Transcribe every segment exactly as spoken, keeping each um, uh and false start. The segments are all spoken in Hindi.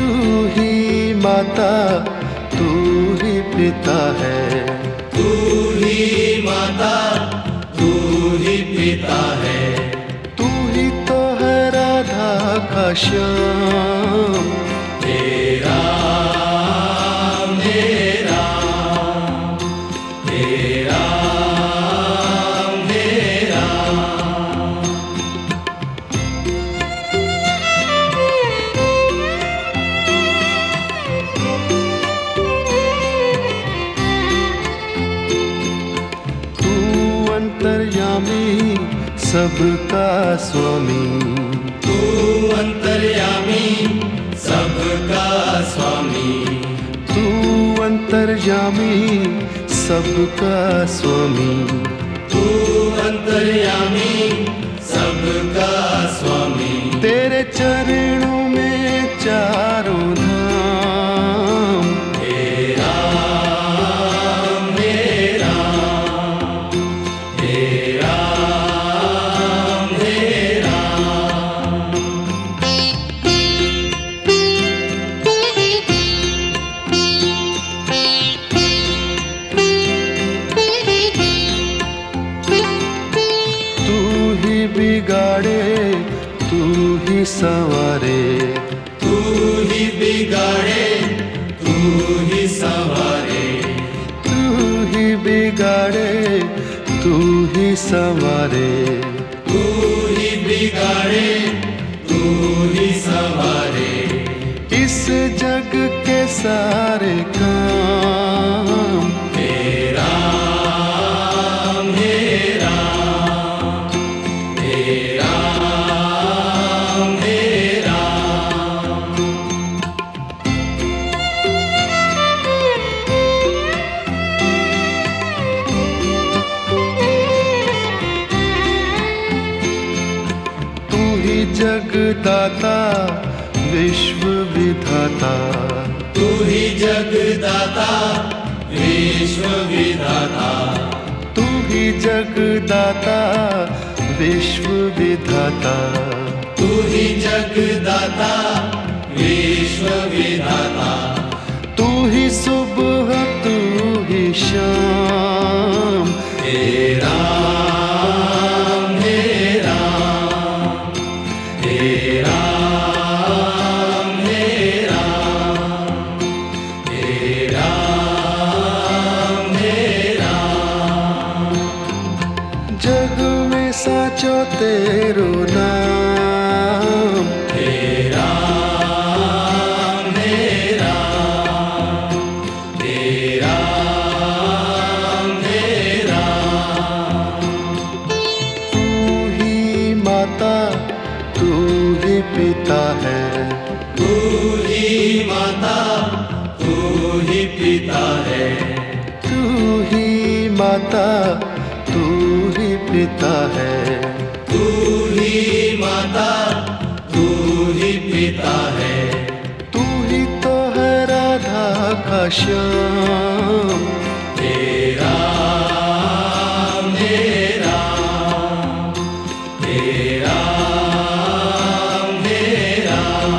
ही माता तू ही पिता है, तू ही माता तू ही पिता है, तू ही तो है राधा का श्याम। तेरा मेरा तेरा मेरा। तू अंतर्यामी सबका स्वामी, तू अंतर्यामी सबका स्वामी, तू अंतर्यामी सबका स्वामी, तू अंतर्यामी सबका स्वामी। तेरे चरणों में चारों धाम। तेरा मेरा तेरा मेरा। तू ही बिगाड़े तू ही संवारे, तू ही बिगाड़े तू ही संवारे, तू ही बिगाड़े तू ही संवारे। तू ही बिगाड़े तू ही संवारे। इस जग के सारे काम। तेरा मेरा तेरा मेरा। तू ही जगदाता विश्व विधाता, तू ही जगदाता विश्व विधाता, तू ही जगदाता विश्व विधाता। तू ही जगदाता विश्व विधाता। तू ही सुबह तू ही शाम। तेरा मेरा तेरा मेरा तेरा मेरा। जग में साचो तेरो नाम। तेरा मेरा तेरा मेरा। तू ही माता तू ही पिता है, तू ही माता तू ही पिता है, तू ही माता तू ही पिता है। तू ही माता तू ही पिता है। तू ही तो है राधा का श्याम। तेरा मेरा तेरा मेरा।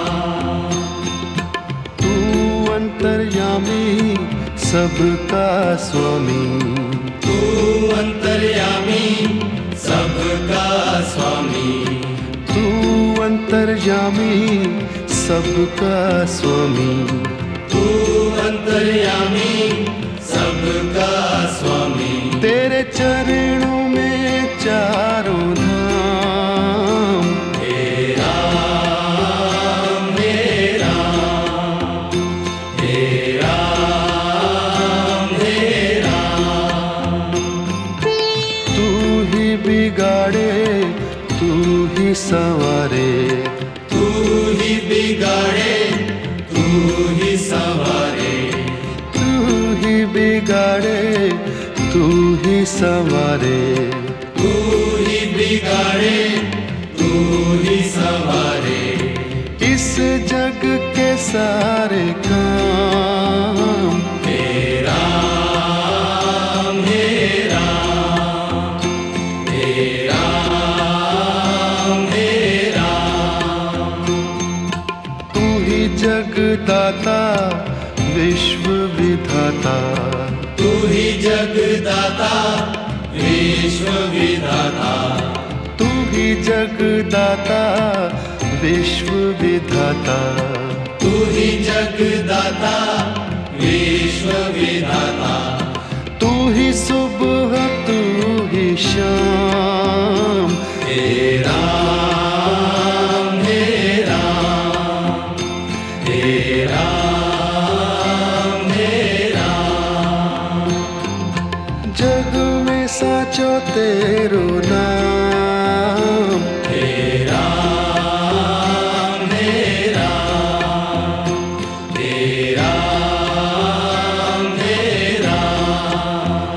तू अंतर्यामी सबका स्वामी, तू अंतर्यामी सबका स्वामी, तू अंतर्यामी सबका स्वामी। तू अंतर्यामी सबका स्वामी। तेरे चरणों में चारों धाम। तेरा मेरा तेरा मेरा। तू ही बिगाड़े तू ही संवारे, तू ही बिगाड़े तू ही संवारे, तू ही बिगाड़े तू ही संवारे। तू ही बिगाड़े तू ही संवारे। इस जग के सारे काम। तेरा मेरा तेरा मेरा। तू ही ही जगदाता विश्व विधाता, तू ही जगदाता विश्व विधाता, तू ही जगदाता विश्व विधाता, तू ही जगदाता विश्व विधाता, तू ही सुबह तू ही शाम, हे राम हे राम हे राम हे राम। जग में साचो तेरो नाम, हे राम हे राम हे राम हे राम।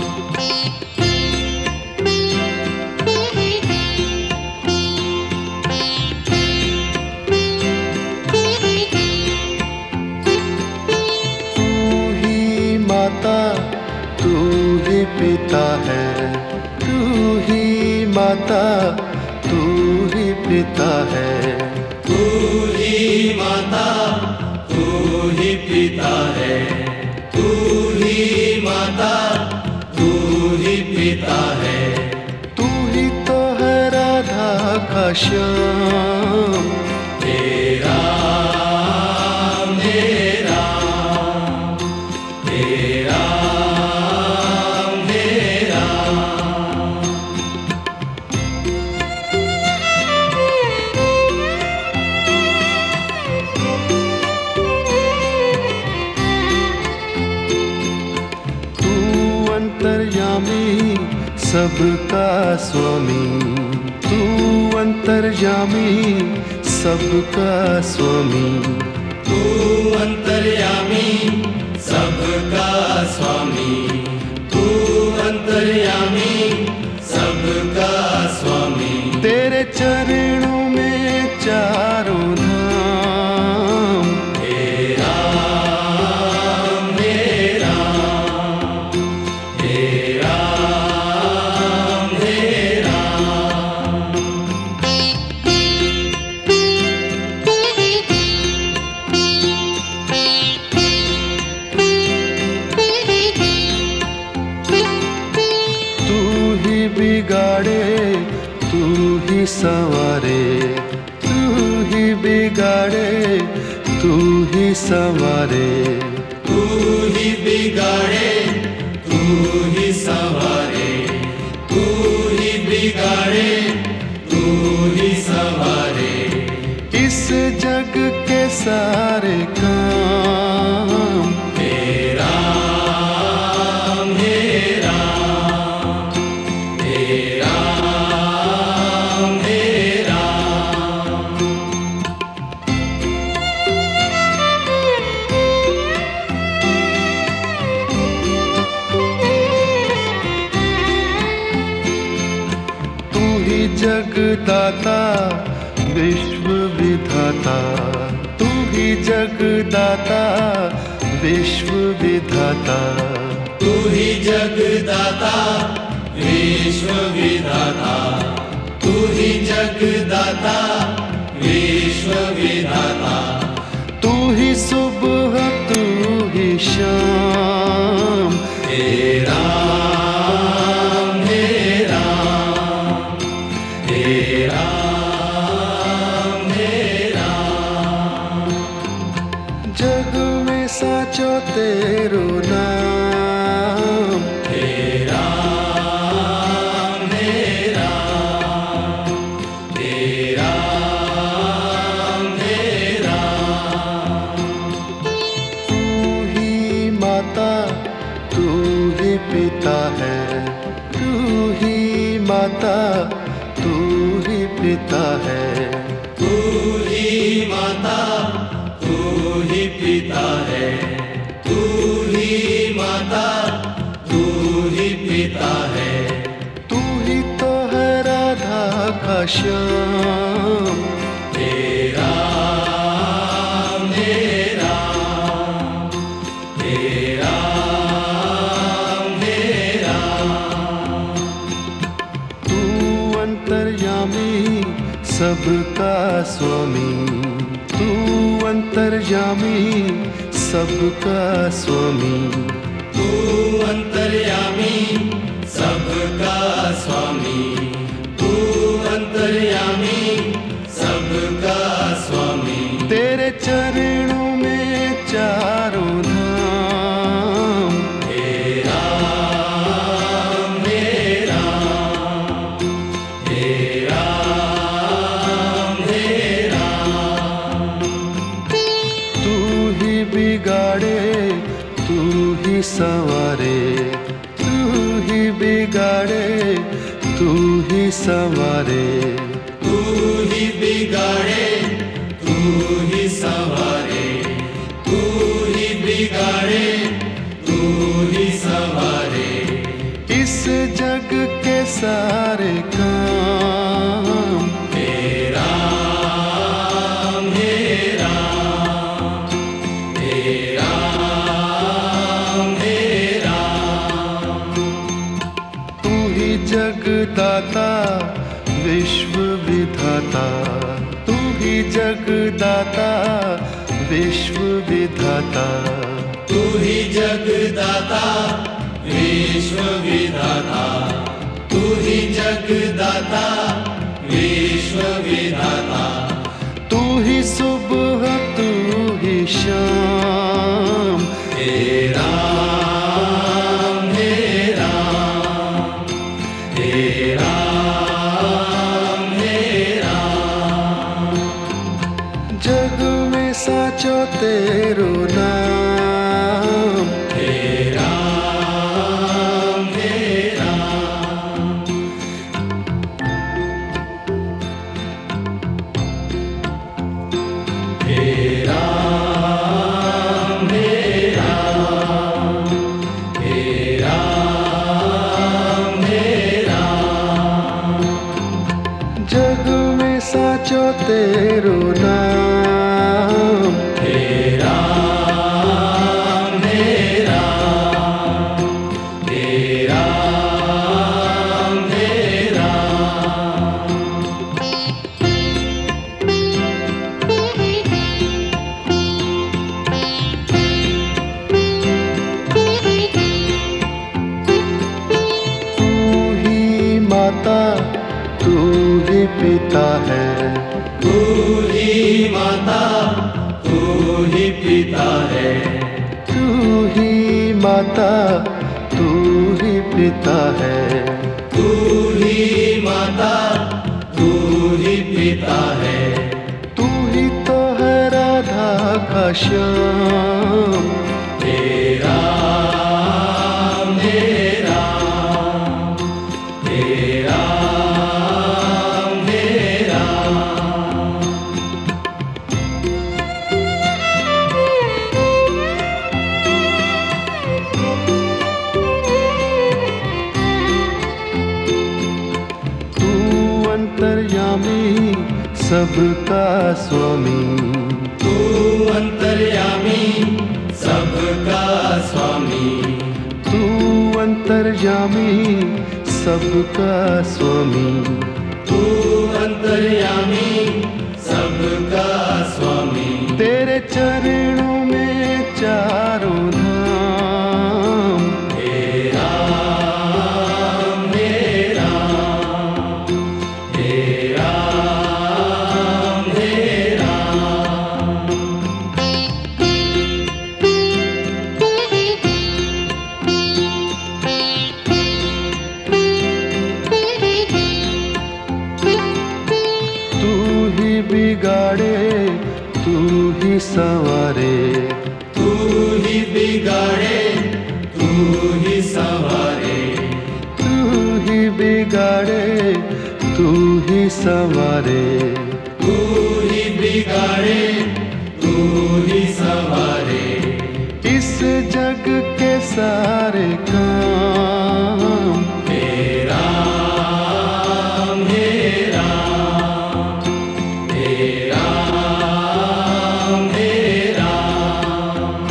तू ही माता तू ही पिता है, तू ही माता तू ही पिता है, तू ही माता तू ही पिता है, तू ही माता तू ही पिता है, तू ही तो है राधा का श्याम, हे राम हे राम हे राम हे राम। तू अंतर्यामी सबका स्वामी, तू अंतर्यामी सबका स्वामी, तू अंतर्यामी सबका स्वामी, तू अंतर्यामी सबका स्वामी। तेरे चरणों में चारों धाम, हे राम हे राम हे राम हे राम। तू ही बिगाड़े तू ही संवारे, तू ही बिगाड़े तू ही संवारे, तू ही बिगाड़े तू ही संवारे, तू ही बिगाड़े तू ही संवारे। इस जग के सारे काम, हे राम हे राम हे राम हे राम। तू ही जगदाता विश्व विधाता, तू ही जगदाता विश्व विधाता, तू ही जगदाता विश्व विधाता, तू ही जगदाता विश्व विधाता, तू ही सुबह तू ही शाम, हे राम हे राम हे राम हे राम। जग में साचो तेरो नाम, हे राम हे राम हे राम हे राम। तू ही माता तू ही पिता है, तू ही माता तू ही पिता है, तू ही माता तू ही पिता है, तू ही माता तू ही पिता है, तू ही तो है राधा का श्याम, हे राम हे राम हे राम हे राम। तू अंतर्यामी सबका स्वामी, तू अंतर्यामी सबका स्वामी, तू अंतर्यामी सबका स्वामी, तू अंतर्यामी सबका स्वामी। तेरे चरणों में चारों धाम, हे राम हे राम, हे राम हे राम। तू ही बिगाड़े तू ही संवारे, तू ही बिगाड़े तू ही संवारे, तू ही बिगाड़े तू ही संवारे, तू ही बिगाड़े तू ही संवारे। इस जग के सारे काम, हे राम हे राम, हे राम हे राम। तू ही जगदाता विश्व विधाता, तू ही जगदाता विश्व विधाता, तू ही जगदाता विश्व विधाता, तू ही जगदाता विश्व विधाता। तू ही सुबह तू ही शाम, हे राम हे राम, हे राम हे राम। जग में साचो तेरो नाम, हे राम हे राम। हे राम हे राम, हे राम हे राम। जग में साचो तेरो नाम, हे राम हे राम, हे राम हे राम। तू ही माता तू ही पिता है, तू ही माता तू ही पिता है, तू ही माता तू ही पिता है, तू ही माता तू ही पिता है। तू ही तो है राधा का श्याम, हे राम हे राम, हे राम हे राम। तू अंतर्यामी सबका स्वामी, तू अंतर्यामी सबका स्वामी, तू अंतर्यामी सबका स्वामी। तू अंतर्यामी सबका स्वामी। तेरे चरणों में चारों धाम, हे राम हे राम, हे राम हे राम। तू ही बिगाड़े तू ही संवारे, तू ही बिगाड़े तू ही संवारे, तू ही बिगाड़े तू ही संवारे। तू ही बिगाड़े तू ही संवारे। इस जग के सारे काम, हे राम हे राम, हे राम हे राम।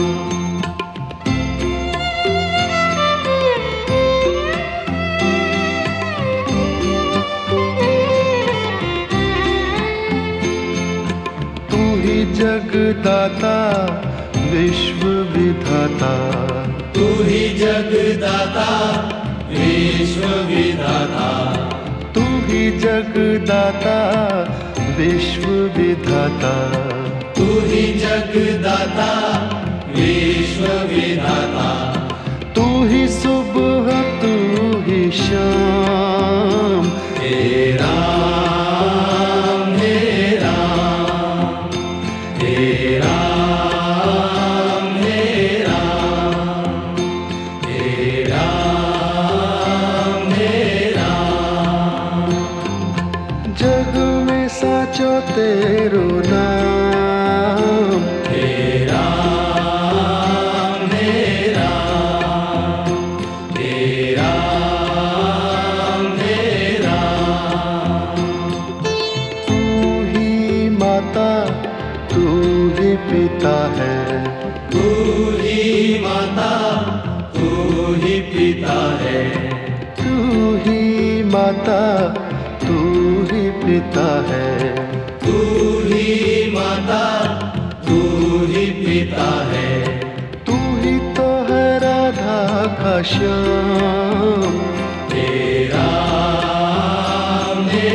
तू ही जगदा विश्व विधाता, तू ही जगदाता विश्व विधाता, तू ही जगदाता विश्व विधाता, तू ही जगदाता विश्व विधाता, तू ही सुबह तू ही शाम, हे राम हे राम, हे राम हे राम, हे राम हे राम। जग में साचो तेरो नाम, हे राम हे राम, हे राम हे राम। तू ही माता तू ही पिता है, तू ही माता तू ही पिता है, तू ही माता तू ही पिता है, तू ही माता तू ही पिता है, तू ही तो है राधा का श्याम, हे राम हे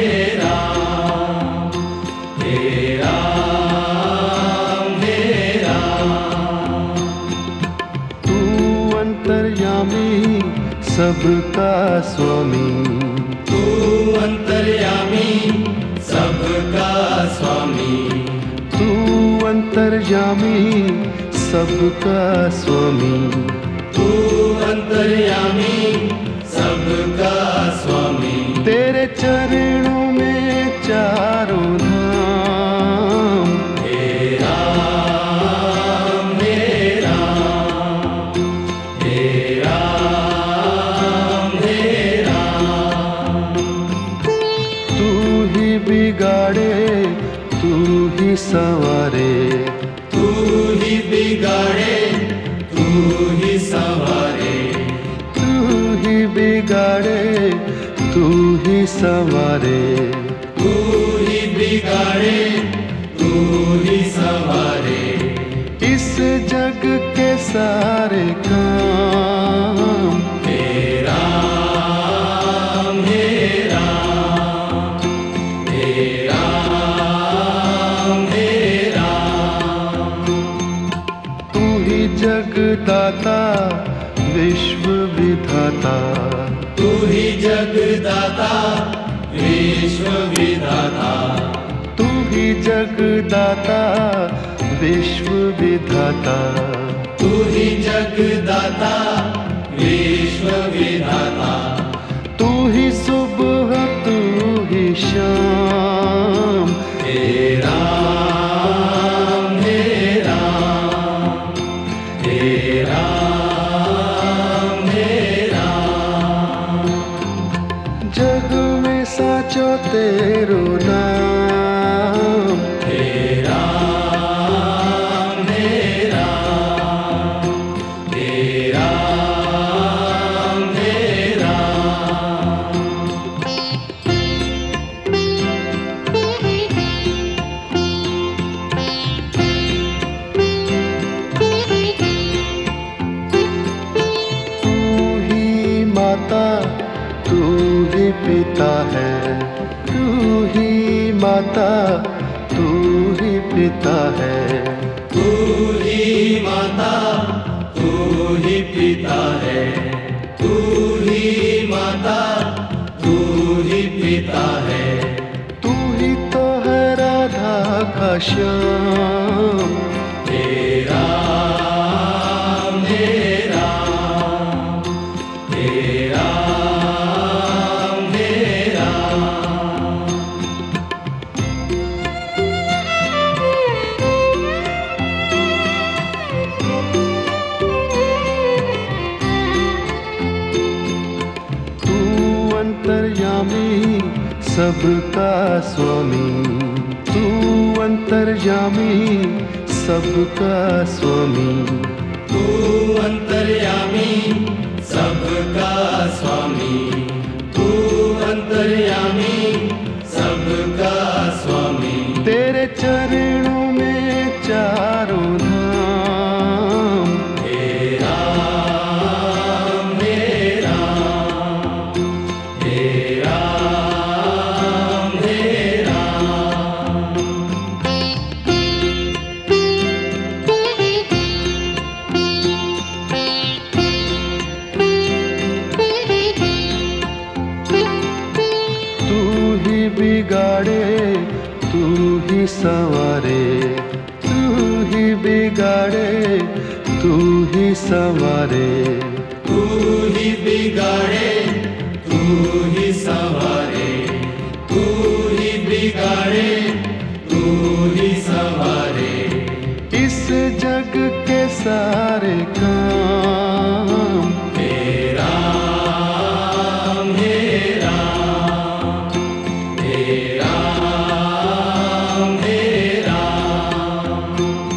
राम, हे राम हे राम। तू अंतर्यामी सबका स्वामी, तू अंतर्यामी सबका स्वामी, तू अंतर्यामी सबका स्वामी, तू अंतर्यामी सबका स्वामी। तेरे चरणों में चारों धाम, हे राम हे राम, हे राम हे राम। तू ही बिगाड़े तू ही संवारे, तू ही बिगाड़े तू ही संवारे, तू ही बिगाड़े तू ही संवारे, तू ही बिगाड़े तू ही संवारे। इस जग के सारे काम, हे राम हे राम, हे राम हे राम। तू ही जगदाता विश्व विधाता, तू ही जगदाता विश्व विधाता, तू ही जगदाता विश्व विधाता, तू ही जगदाता विश्व विधाता, तू ही सुबह तू ही शाम, हे राम हे राम, हे राम हे राम। जग में साचो तेरो नाम, हे राम हे राम, हे राम हे राम। तू ही माता तू ही पिता है, तू ही माता तू ही पिता है, तू ही माता तू ही पिता है, तू ही माता तू ही पिता है, तू ही तो है राधा का श्याम, हे राम हे राम, हे राम हे राम। तू अंतर्यामी सबका स्वामी, तू अंतर्यामी सबका स्वामी, तू अंतर्यामी सबका स्वामी, तू अंतर्यामी सबका स्वामी। तेरे चरणों में चारों धाम, बिगाड़े तू ही संवारे, तू ही बिगाड़े तू ही संवारे, तू ही बिगाड़े तू ही संवारे। इस जग के सारे काम हे राम हे राम हे राम हे राम।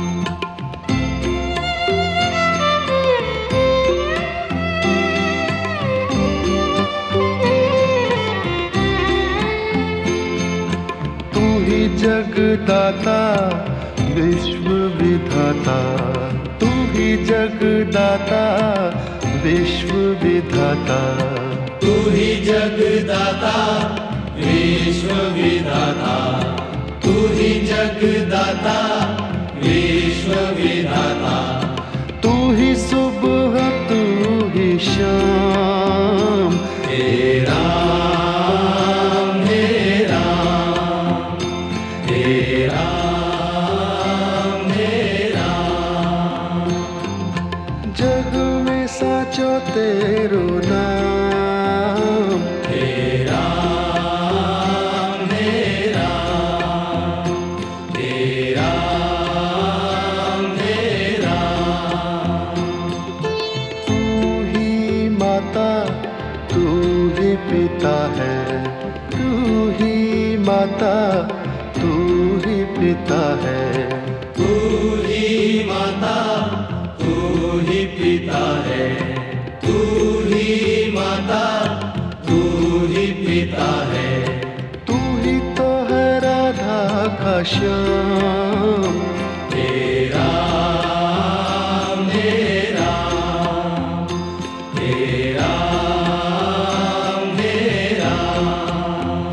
तू ही जगदाता विश्व विधाता, तू ही जगदाता विश्व विधाता, तू ही जगदाता विश्व विधाता, तू ही जगदाता विश्व विधाता। तू ही सुबह तू ही शाम, हे राम हे राम हे राम हे राम। जग में साचो तेरो नाम, हे राम हे राम हे राम हे राम। तू ही माता तू ही पिता है, तू ही माता तू ही पिता है, तू ही माता तू ही पिता है, तू ही माता तू ही पिता है। तू ही तो है राधा का श्याम, हे राम हे राम हे राम हे राम।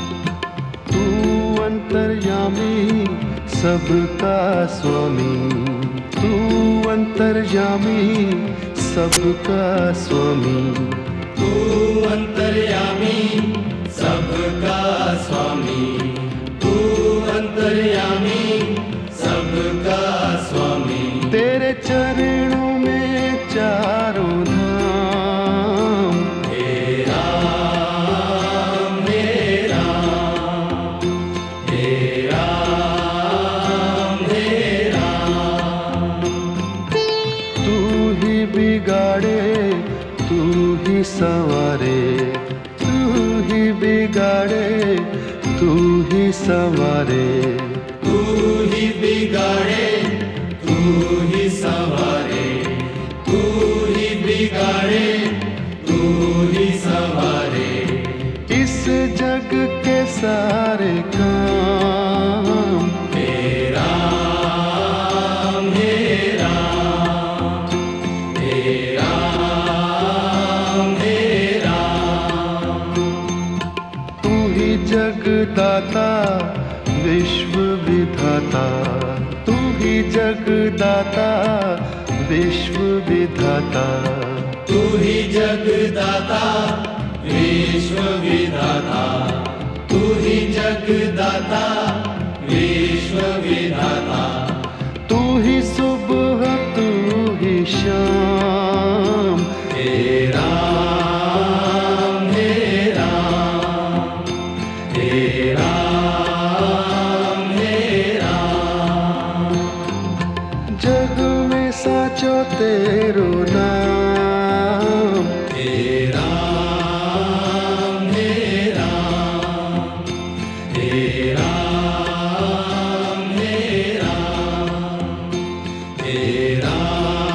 तू अंतर्यामी सबका स्वामी, तू अंतर्यामी सबका स्वामी, तू अंतर्यामी सबका स्वामी, तू अंतर्यामी सबका स्वामी। तेरे चरणों में चारों धाम, हे राम हे राम हे राम हे राम। तू ही बिगाड़े तू ही संवारे, तू ही बिगाड़े तू ही संवारे, तू ही बिगाड़े तू ही संवारे, तू ही बिगाड़े तू ही संवारे। इस जग के सारे काम हे राम हे राम हे राम हे राम। तू ही जगदाता विश्व विधाता, तू ही जगदाता विश्व विधाता, तू ही जगदाता विश्व विधाता, तू ही जगदाता विश्व विधाता। तू ही सुबह तू ही शाम, हे राम हे राम हे राम हे राम। जग में साचो तेरो नाम, हे राम हे राम हे राम हे राम हे राम।